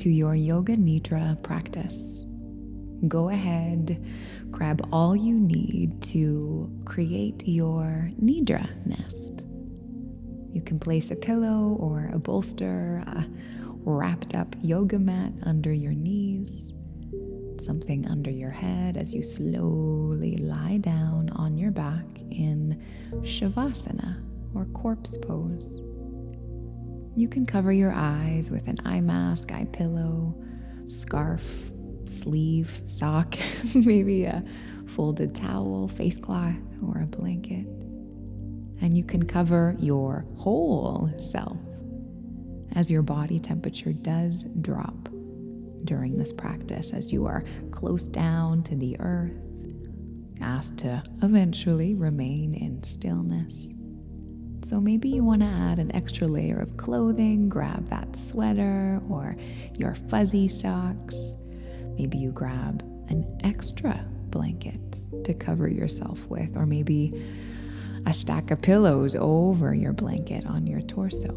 to your Yoga Nidra practice. Go ahead, grab all you need to create your Nidra nest. You can place a pillow or a bolster, a wrapped up yoga mat under your knees, something under your head as you slowly lie down on your back in Shavasana or corpse pose. You can cover your eyes with an eye mask, eye pillow, scarf, sleeve, sock, maybe a folded towel, face cloth, or a blanket. And you can cover your whole self as your body temperature does drop during this practice, as you are close down to the earth, asked to eventually remain in stillness. So maybe you want to add an extra layer of clothing, grab that sweater or your fuzzy socks. Maybe you grab an extra blanket to cover yourself with, or maybe a stack of pillows over your blanket on your torso.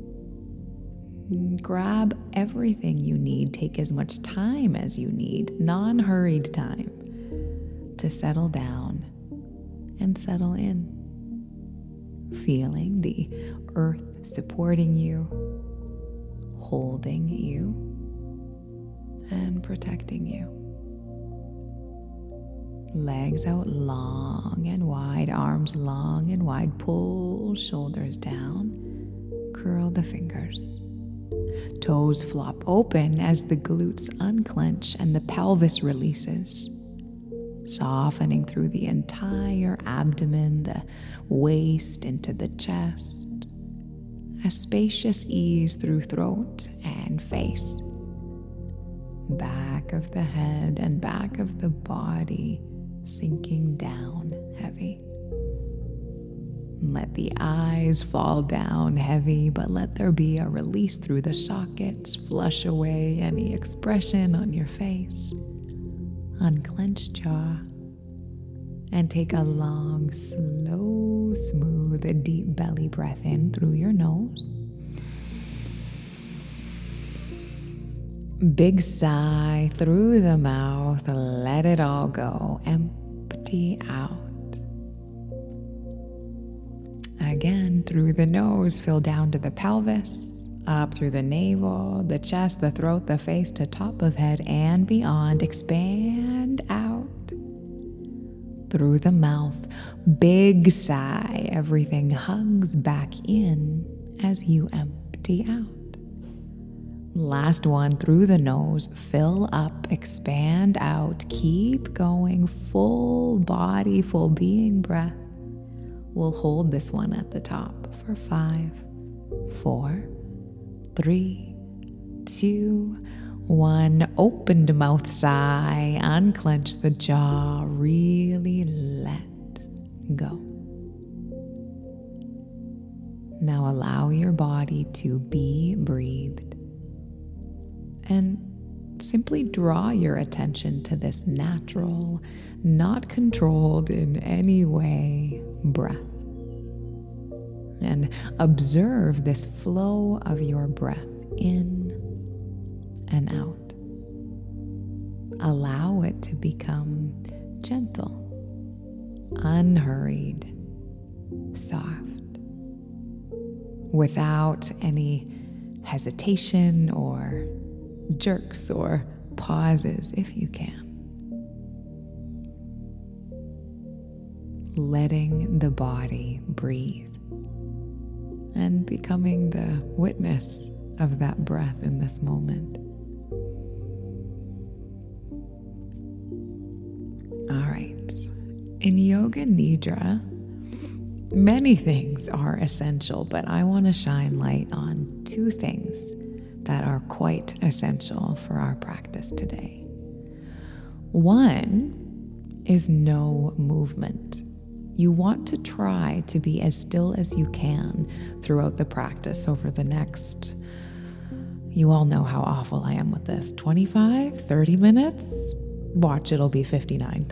Grab everything you need. Take as much time as you need, non-hurried time, to settle down and settle in. Feeling the earth supporting you, holding you, and protecting you. Legs out long and wide, arms long and wide. Pull shoulders down, curl the fingers. Toes flop open as the glutes unclench and the pelvis releases, softening through the entire abdomen, the waist into the chest. A spacious ease through throat and face. Back of the head and back of the body sinking down heavy. Let the eyes fall down heavy, but let there be a release through the sockets. Flush away any expression on your face. Unclench jaw. And take a long, slow, smooth, deep belly breath in through your nose. Big sigh through the mouth. Let it all go. Empty out. Again, through the nose, fill down to the pelvis, up through the navel, the chest, the throat, the face, to top of head and beyond. Expand out through the mouth. Big sigh. Everything hugs back in as you empty out. Last one, through the nose, fill up, expand out, keep going, full body, full being breath. We'll hold this one at the top for 5, 4, 3, 2, 1. Opened mouth sigh, unclench the jaw, really let go. Now allow your body to be breathed. And simply draw your attention to this natural, not controlled in any way, breath. And observe this flow of your breath in and out. Allow it to become gentle, unhurried, soft, without any hesitation or jerks or pauses if you can. Letting the body breathe and becoming the witness of that breath in this moment. All right. In Yoga Nidra, many things are essential, but I want to shine light on 2 things that are quite essential for our practice today. One is no movement. You want to try to be as still as you can throughout the practice over the next, you all know how awful I am with this, 25, 30 minutes? Watch, it'll be 59.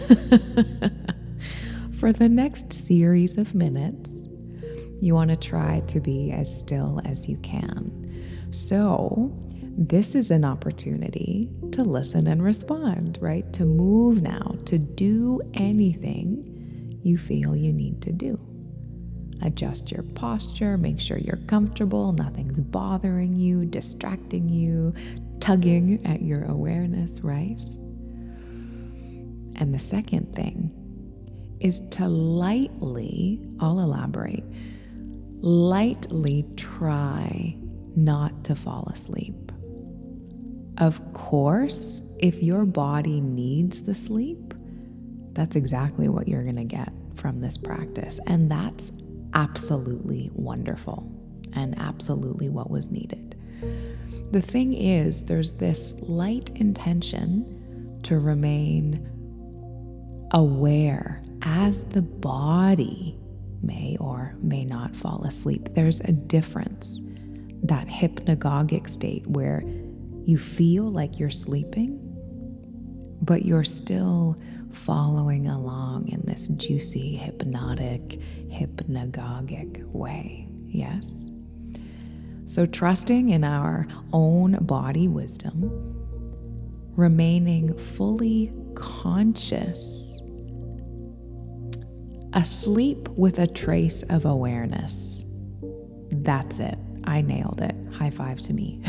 For the next series of minutes, you want to try to be as still as you can. So this is an opportunity to listen and respond, right? To move now, to do anything you feel you need to do. Adjust your posture, make sure you're comfortable, nothing's bothering you, distracting you, tugging at your awareness, right? And the second thing is to lightly, I'll elaborate, lightly try not to fall asleep. Of course, if your body needs the sleep, that's exactly what you're going to get from this practice. And that's absolutely wonderful and absolutely what was needed. The thing is, there's this light intention to remain aware as the body may or may not fall asleep. There's a difference. That hypnagogic state where you feel like you're sleeping, but you're still following along in this juicy, hypnotic, hypnagogic way. Yes? So trusting in our own body wisdom, remaining fully conscious, asleep with a trace of awareness. That's it. I nailed it. High five to me.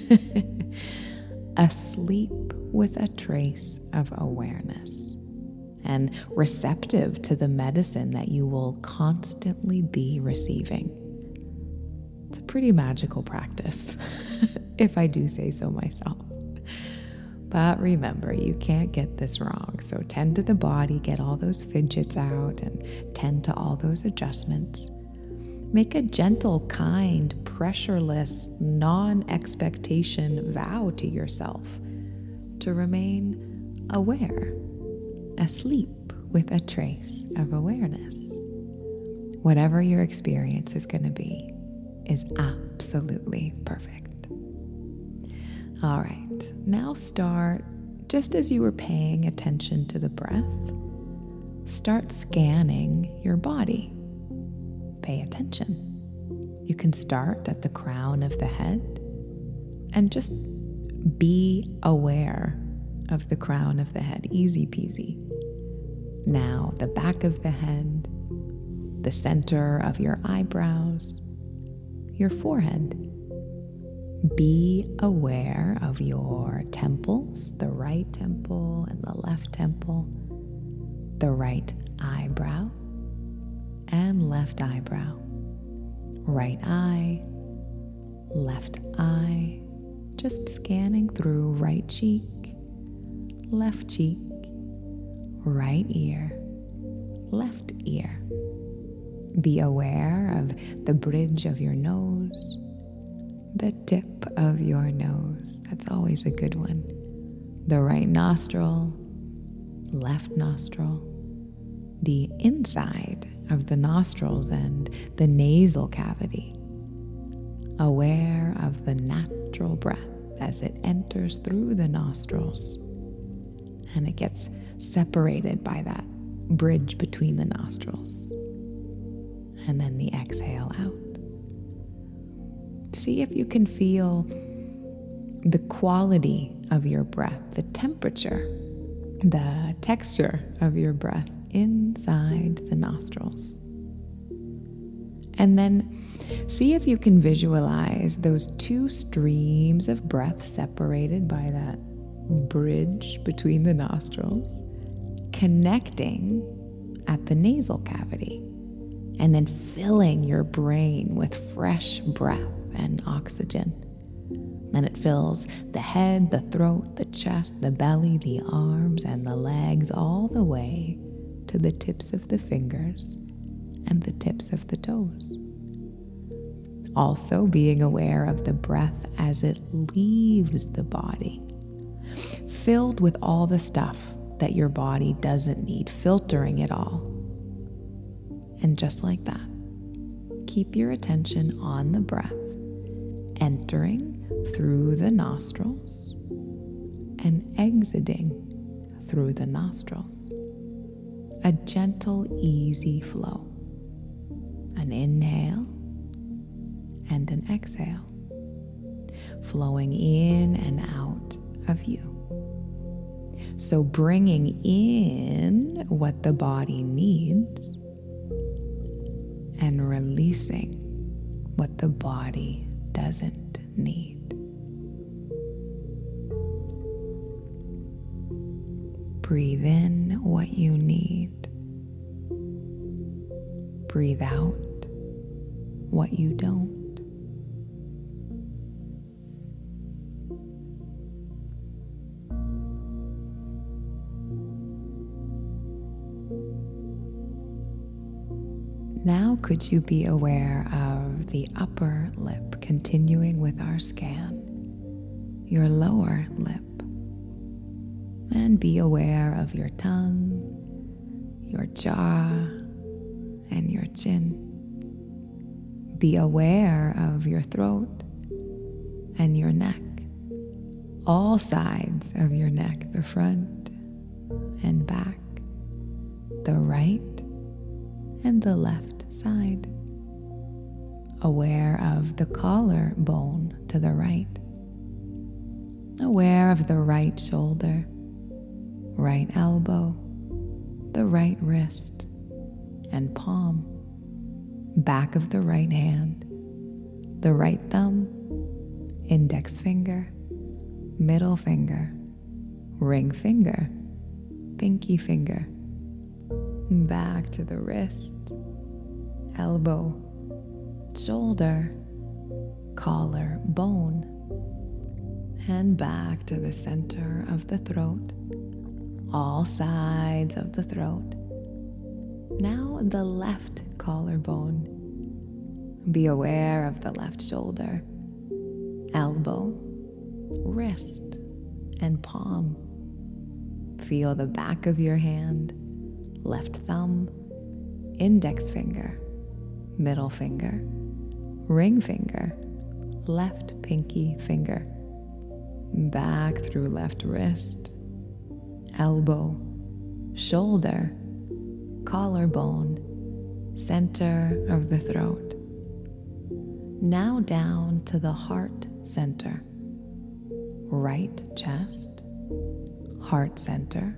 Asleep with a trace of awareness and receptive to the medicine that you will constantly be receiving. It's a pretty magical practice, if I do say so myself. But remember, you can't get this wrong. So tend to the body, get all those fidgets out, and tend to all those adjustments. Make a gentle, kind, pressureless, non-expectation vow to yourself to remain aware, asleep with a trace of awareness. Whatever your experience is going to be is absolutely perfect. All right, now start, just as you were paying attention to the breath, start scanning your body. Pay attention. You can start at the crown of the head and just be aware of the crown of the head. Easy peasy. Now, the back of the head, the center of your eyebrows, your forehead. Be aware of your temples, the right temple and the left temple, the right eyebrow and left eyebrow, right eye, left eye, just scanning through right cheek, left cheek, right ear, left ear. Be aware of the bridge of your nose, the tip of your nose. That's always a good one. The right nostril, left nostril, the inside of the nostrils and the nasal cavity. Aware of the natural breath as it enters through the nostrils and it gets separated by that bridge between the nostrils. And then the exhale out. See if you can feel the quality of your breath, the temperature, the texture of your breath inside the nostrils. And then see if you can visualize those two streams of breath separated by that bridge between the nostrils, connecting at the nasal cavity, and then filling your brain with fresh breath and oxygen. Then it fills the head, the throat, the chest, the belly, the arms, and the legs, all the way to the tips of the fingers and the tips of the toes. Also being aware of the breath as it leaves the body, filled with all the stuff that your body doesn't need, filtering it all. And just like that, keep your attention on the breath, entering through the nostrils and exiting through the nostrils. A gentle, easy flow. An inhale and an exhale. flowing in and out of you. So bringing in what the body needs and releasing what the body doesn't need. Breathe in what you need. Breathe out what you don't. Now, could you be aware of the upper lip, continuing with our scan, your lower lip, and be aware of your tongue, your jaw, and your chin. Be aware of your throat and your neck, all sides of your neck, the front and back, the right and the left side. Aware of the collarbone to the right. Aware of the right shoulder, right elbow, the right wrist and palm, back of the right hand, the right thumb, index finger, middle finger, ring finger, pinky finger, back to the wrist, elbow, shoulder, collar bone, and back to the center of the throat, all sides of the throat. Now the left collarbone. Be aware of the left shoulder, elbow, wrist, and palm. Feel the back of your hand, left thumb, index finger, middle finger, ring finger, left pinky finger. Back through left wrist, elbow, shoulder, collarbone, center of the throat. Now down to the heart center, right chest, heart center,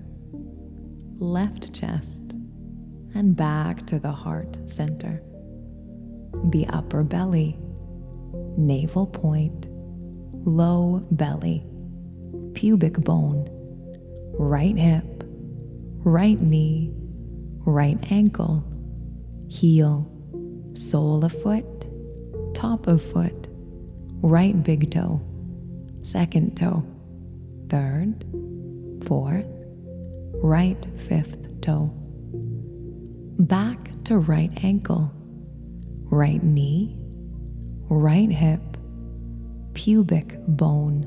left chest, and back to the heart center. The upper belly, navel point, low belly, pubic bone, right hip, right knee, right ankle, heel, sole of foot, top of foot, right big toe, second toe, third, fourth, right fifth toe. Back to right ankle, right knee, right hip, pubic bone,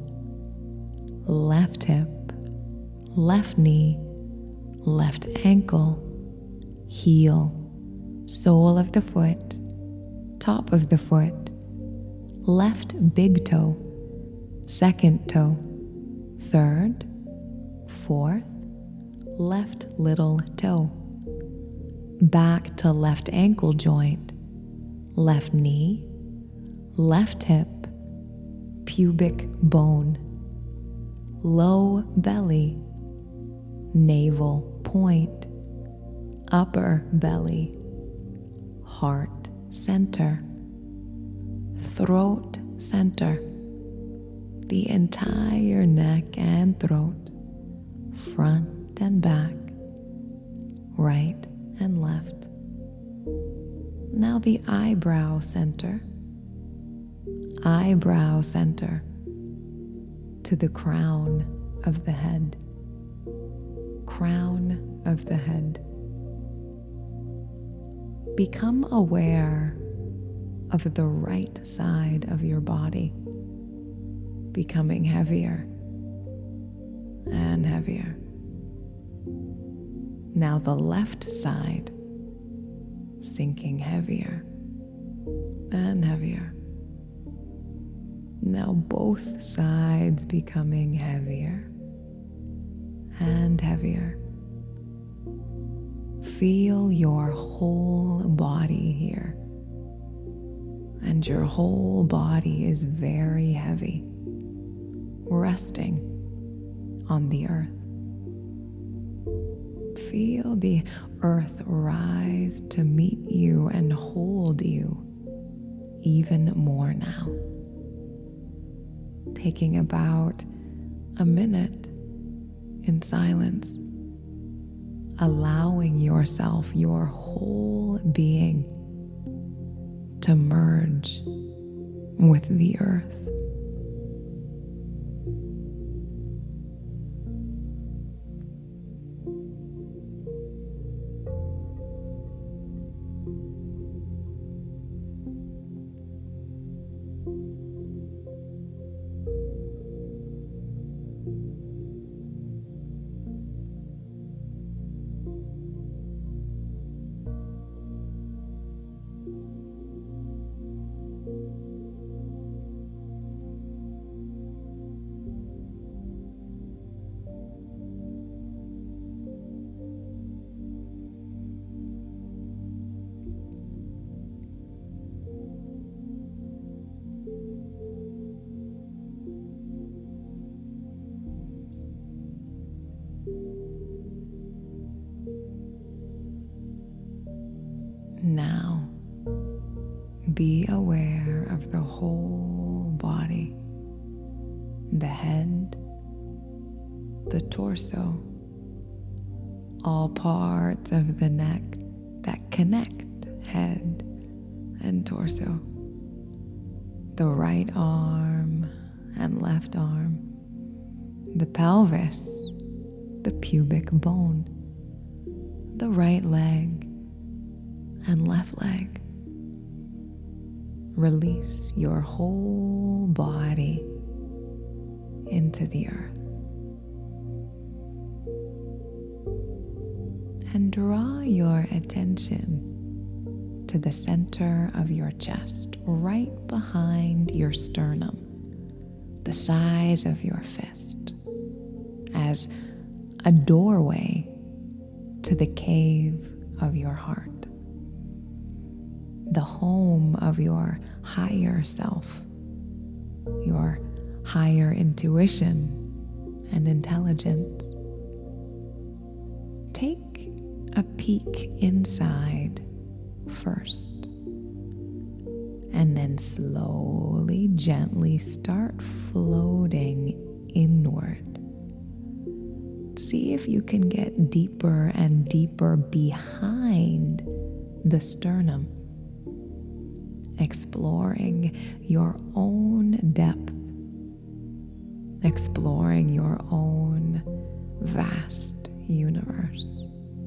left hip, left knee, left ankle, heel, sole of the foot, top of the foot, left big toe, second toe, third, fourth, left little toe. Back to left ankle joint, left knee, left hip, pubic bone, low belly, navel point, upper belly, heart center, throat center, the entire neck and throat, front and back, right and left. Now the eyebrow center to the crown of the head, crown of the head. Become aware of the right side of your body becoming heavier and heavier. Now the left side sinking heavier and heavier. Now both sides becoming heavier and heavier. Feel your whole body here. And your whole body is very heavy. resting on the earth. Feel the earth rise to meet you and hold you even more now. Taking about a minute in silence, allowing yourself, your whole being, to merge with the earth. Now, be aware of the whole body, the head, the torso, all parts of the neck that connect head and torso, the right arm and left arm, the pelvis, the pubic bone, the right leg and left leg. Release your whole body into the earth. And draw your attention to the center of your chest, right behind your sternum, the size of your fist, as a doorway to the cave of your heart, the home of your higher self, your higher intuition and intelligence. Take a peek inside first, and then slowly, gently start floating inward. See if you can get deeper and deeper behind the sternum, exploring your own depth, exploring your own vast universe.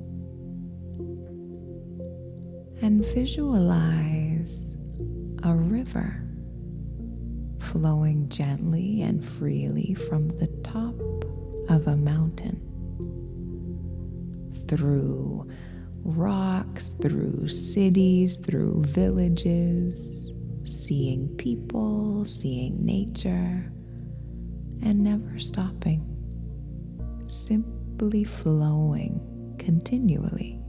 And visualize a river flowing gently and freely from the top of a mountain, through rocks, through cities, through villages, seeing people, seeing nature, and never stopping, simply flowing continually.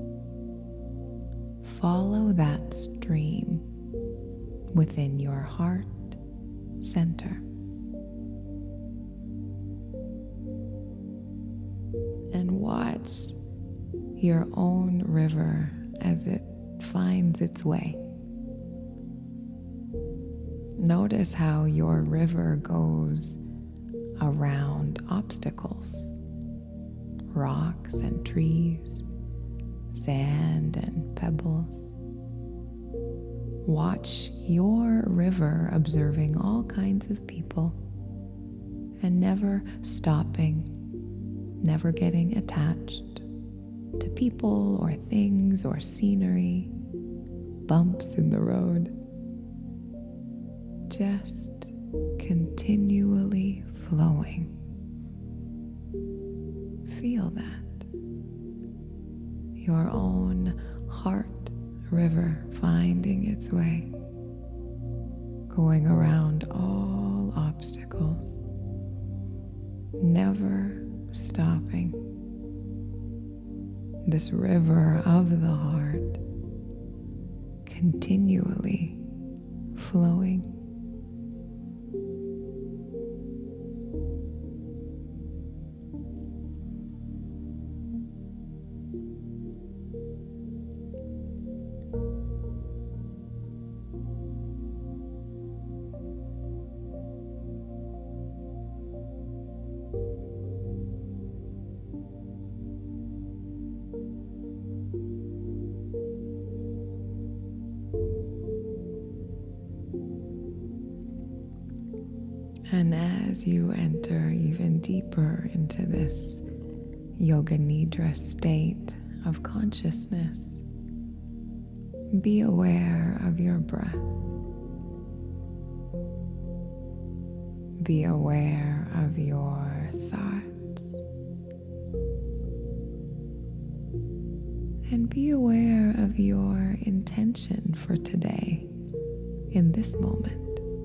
Follow that stream within your heart center. And watch your own river as it finds its way. Notice how your river goes around obstacles, rocks and trees, sand and pebbles. Watch your river observing all kinds of people and never stopping, never getting attached to people or things or scenery, bumps in the road. Just continually flowing. Feel that. Your own heart river finding its way, going around all obstacles, never stopping. This river of the heart continually flowing. And as you enter even deeper into this Yoga Nidra state of consciousness, be aware of your breath. Be aware of your thoughts. And be aware of your intention for today in this moment.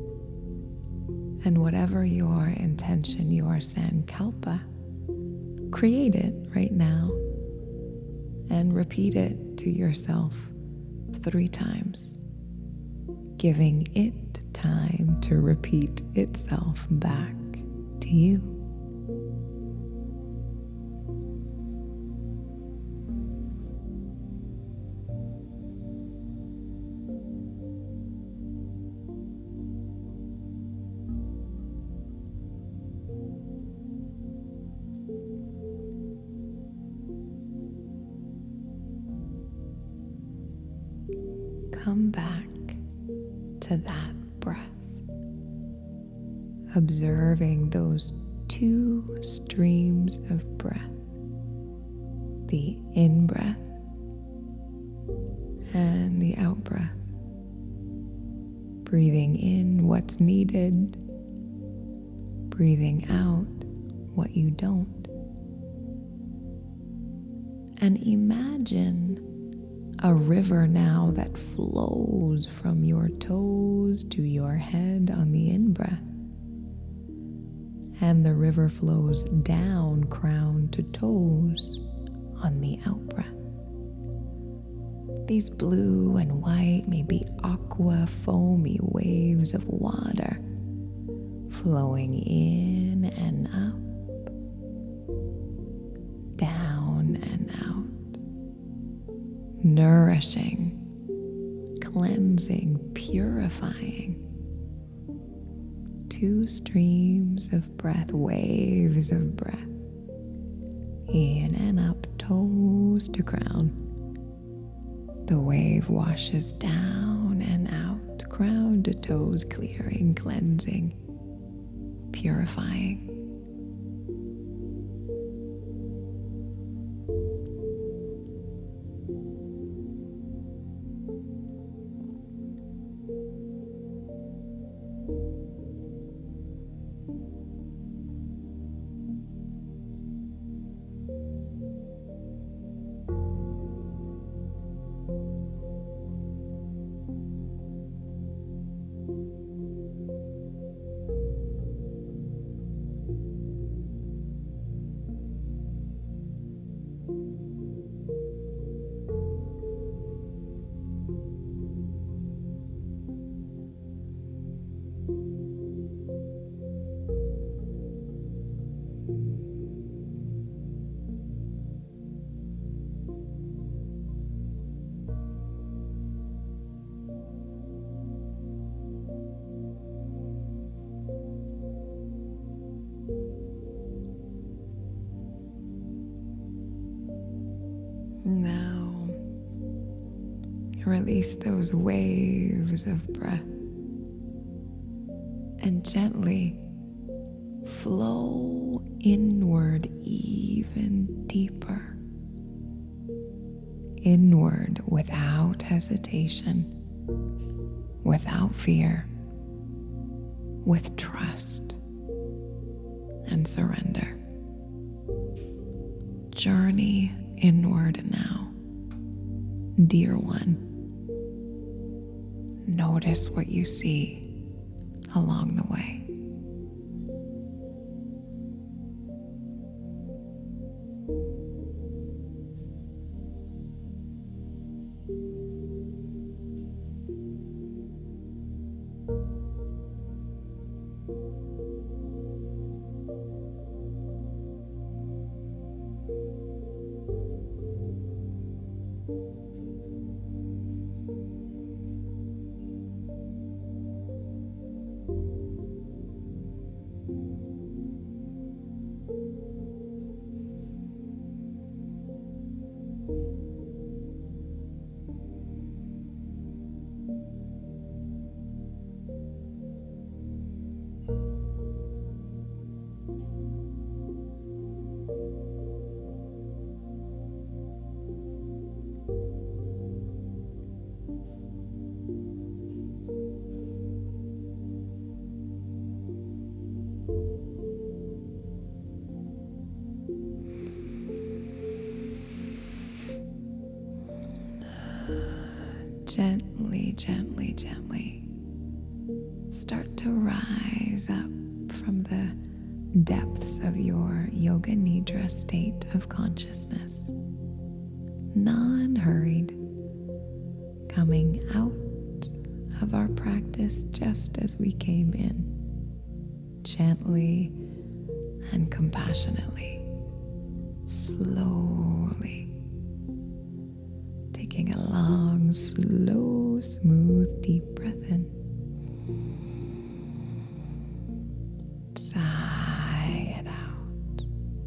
And whatever your intention, your sankalpa, create it right now and repeat it to yourself 3 times, giving it time to repeat itself back to you. Come back to that breath, observing those 2 streams of breath, the in-breath and the out-breath. Breathing in what's needed, breathing out what you don't. And imagine a river now that flows from your toes to your head on the in-breath. And the river flows down crown to toes on the out-breath. These blue and white, maybe aqua, foamy waves of water flowing in and up, down and out. Nourishing, cleansing, purifying. 2 streams of breath, waves of breath, in and up, toes to crown. The wave washes down and out, crown to toes, clearing, cleansing, purifying. Now, release those waves of breath and gently flow inward even deeper. Inward without hesitation, without fear, with trust and surrender. Journey inward now, dear one. Notice what you see along the way. Gently, gently, gently start to rise up from the depths of your Yoga Nidra state of consciousness, non-hurried, coming out of our practice just as we came in, gently and compassionately, slowly, taking a long, slow, smooth, deep breath in. Sigh it out.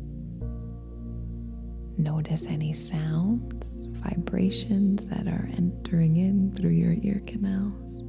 Notice any sounds, vibrations that are entering in through your ear canals.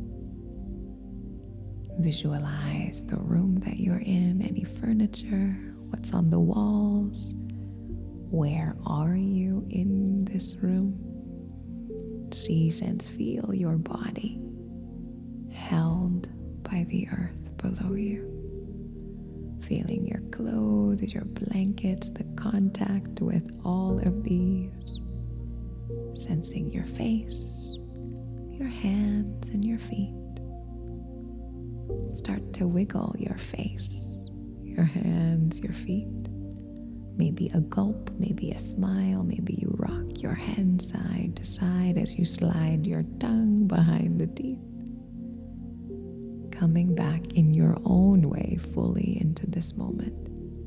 Visualize the room that you're in, any furniture, what's on the walls. Where are you in this room? See, sense, feel your body held by the earth below you. Feeling your clothes, your blankets, the contact with all of these. Sensing your face, your hands, and your feet. Start to wiggle your face, your hands, your feet. Maybe a gulp, maybe a smile, maybe you rock your head side to side as you slide your tongue behind the teeth. Coming back in your own way fully into this moment.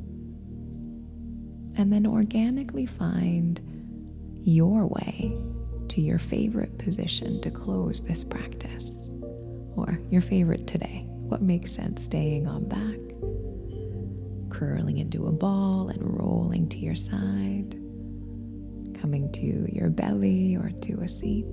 And then organically find your way to your favorite position to close this practice, or your favorite today. What makes sense? Staying on back, curling into a ball and rolling to your side, coming to your belly or to a seat.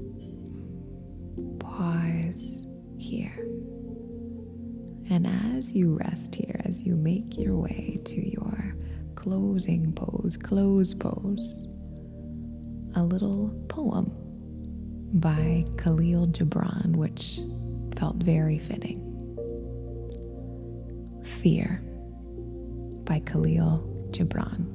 Pause here. And as you rest here, as you make your way to your closing pose, close pose, a little poem by Khalil Gibran, which felt very fitting. Fear by Khalil Gibran.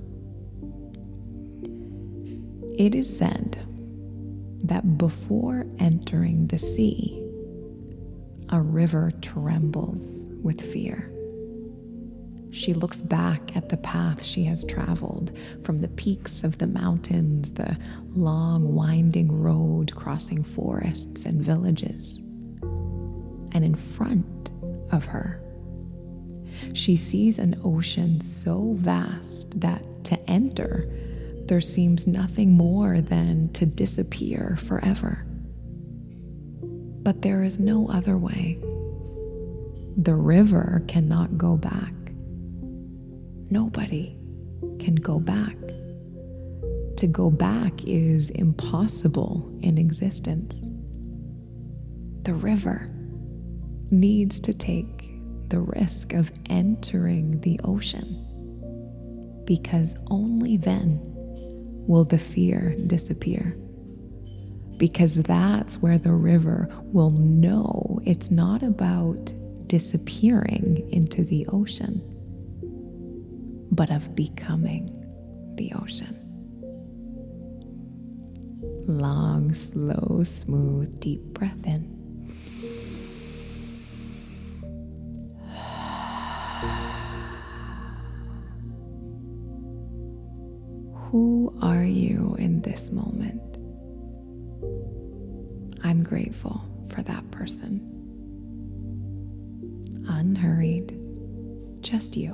It is said that before entering the sea, a river trembles with fear. She looks back at the path she has traveled, from the peaks of the mountains, the long winding road crossing forests and villages. And in front of her, she sees an ocean so vast that to enter, there seems nothing more than to disappear forever. But there is no other way. The river cannot go back. Nobody can go back. To go back is impossible in existence. The river needs to take the risk of entering the ocean, because only then will the fear disappear. Because that's where the river will know it's not about disappearing into the ocean, but of becoming the ocean. Long, slow, smooth, deep breath in. Who are you in this moment? I'm grateful for that person. Unhurried, just you.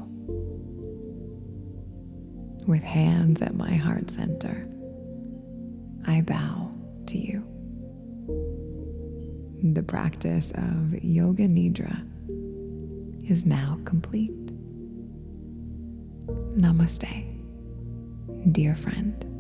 With hands at my heart center, I bow to you. The practice of Yoga Nidra is now complete. Namaste, dear friend.